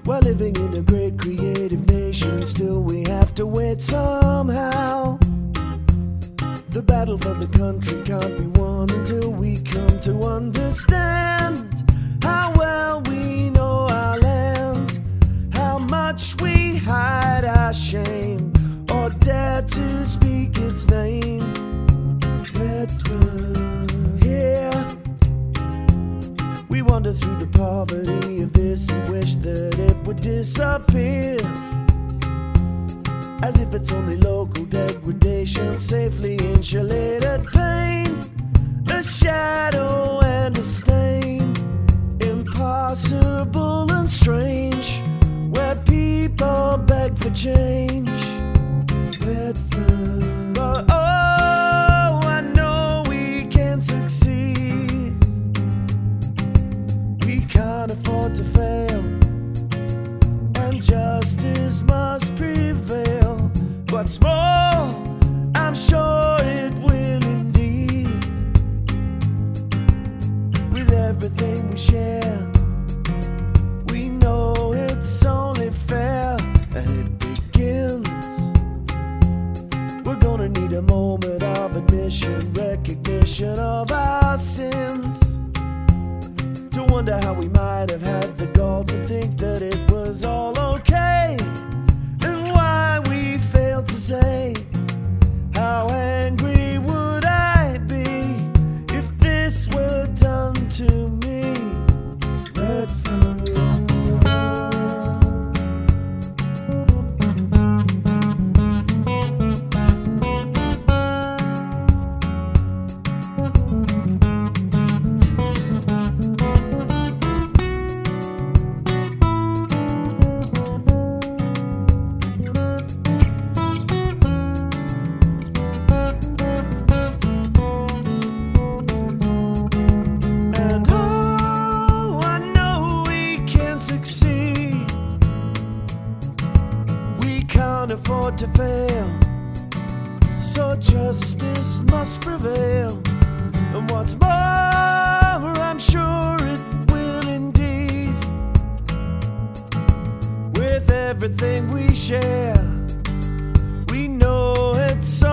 While living in a great creative nation, still we have to wait somehow. The battle for the country can't be won until we come to understand how well we know our land, how much we hide our shame or dare to speak its name. Redfern, here we wander through the poverty of this and wish that it would disappear, as if it's only local degradation, safely insulated pain, a shadow and a stain, impossible and strange, where people beg for change. Redfern, but oh, I know we can succeed. We can't afford to fail, and justice must prevail. What's more, I'm sure it will indeed. With everything we share, we know it's only fair, and it begins. We're gonna need a moment of admission, recognition of our sins, to wonder how we might have had the gall to think that it was all okay, and why we failed to say, how angry would I be if this were done to me? Redfern. Afford to fail, so justice must prevail. And what's more, I'm sure it will indeed. With everything we share, we know it's